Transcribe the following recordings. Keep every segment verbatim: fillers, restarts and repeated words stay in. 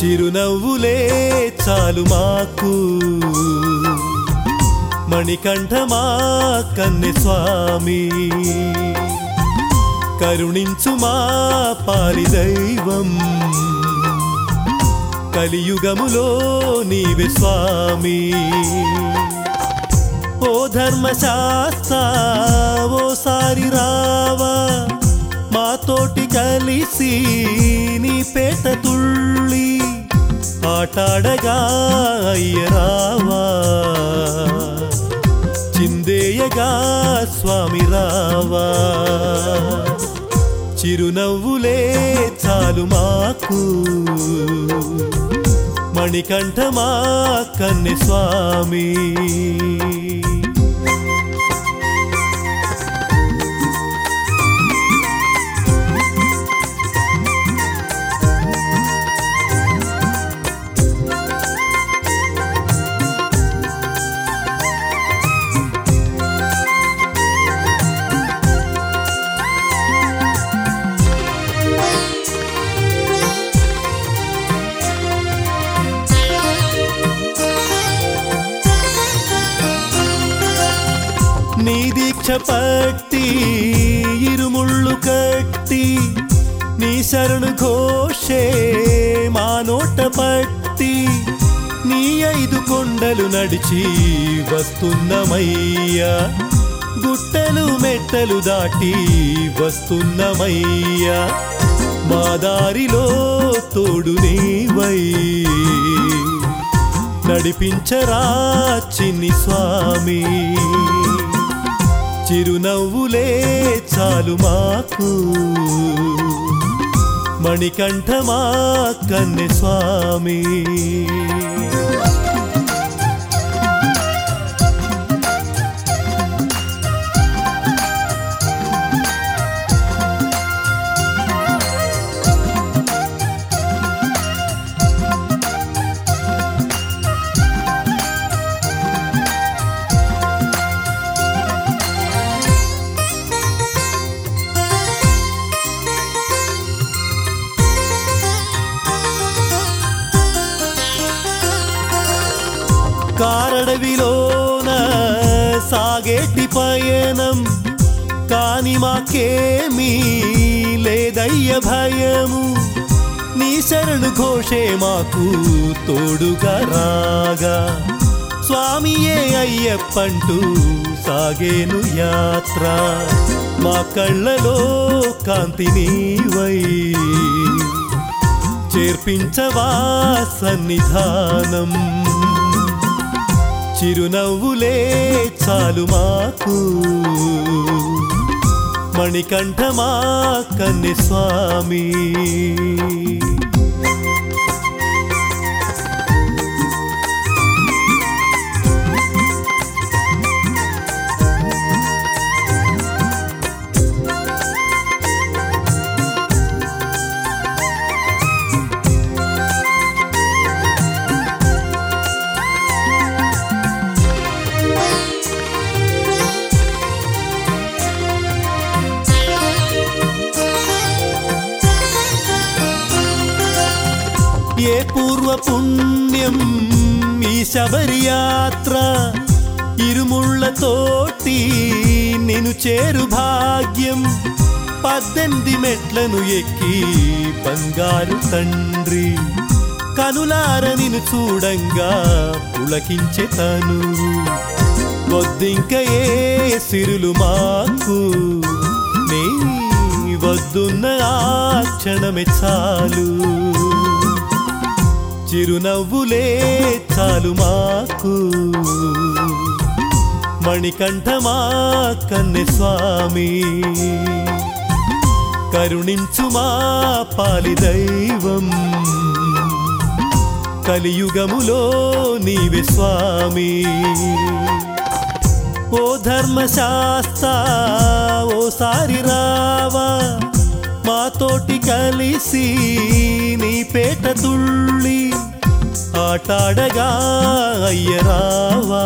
చిరునవ్వులే చాలు మాకు మణికంఠమా కన్నె స్వామి కరుణించు మా పాలి దైవం కలియుగములో నీవే స్వామి ఓ ధర్మశాస్త్ర ఓసారి రావా మాతోటి కలిసి నీ పేట తుళ్ళి ఆటాడగా అయ్యరావా చిందేయగా స్వామి రావా చిరునవ్వులే చాలు మాకు మణికంఠమా కన్నె స్వామి నీ దీక్ష పట్టి ఇరుముళ్ళు కట్టి నీ శరణు ఘోషే మా నోట పట్టి నీ ఐదు కొండలు నడిచి వస్తున్నమయ్యా గుట్టలు మెట్టలు దాటి వస్తున్నమయ్యా మా దారిలో తోడు నీవై నడిపించరా చిన్ని స్వామి చిరునవ్వులే చాలు మాకు మణికంఠమా కన్నె స్వామి కారడవిలోన సాగేటి పయనం కాని మాకేమీ లేదయ్య భయము నీ శరణు ఘోషే మాకు తోడుగా రాగా స్వామియే అయ్యప్పంటూ సాగేను యాత్ర మా కళ్ళలో కాంతి నీవై చేర్పించవా సన్నిధానం చిరునవ్వులే చాలు మాకు మణికంఠమా కన్నె స్వామి ఏ పూర్వ పుణ్యం ఈ శబరి యాత్ర ఇరుముళ్ళతోటి నిన్ను చేరు భాగ్యం పద్దెనిమిది మెట్లను ఎక్కి బంగారు తండ్రి కనులార నిన్ను చూడంగా పులకించే తను వద్దింక ఏ సిరులు మాకు నీ వద్దున్న ఆ క్షణమే చాలు చిరునవ్వులే చాలు మాకు మణికంఠమా కన్నె స్వామి కరుణించు మా పాలి దైవం కలియుగములో నీవే స్వామి ఓ ధర్మశాస్త్ర ఓసారి రావా మాతోటి కలిసి నీ పేట తుళ్ళి ఆటాడగా అయ్యరావా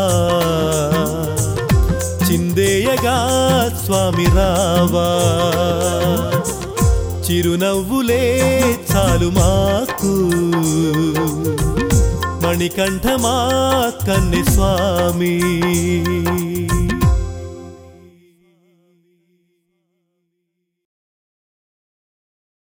చిందేయగా స్వామి రావా చిరునవ్వులే చాలు మాకు మణికంఠ మా కన్నె స్వామి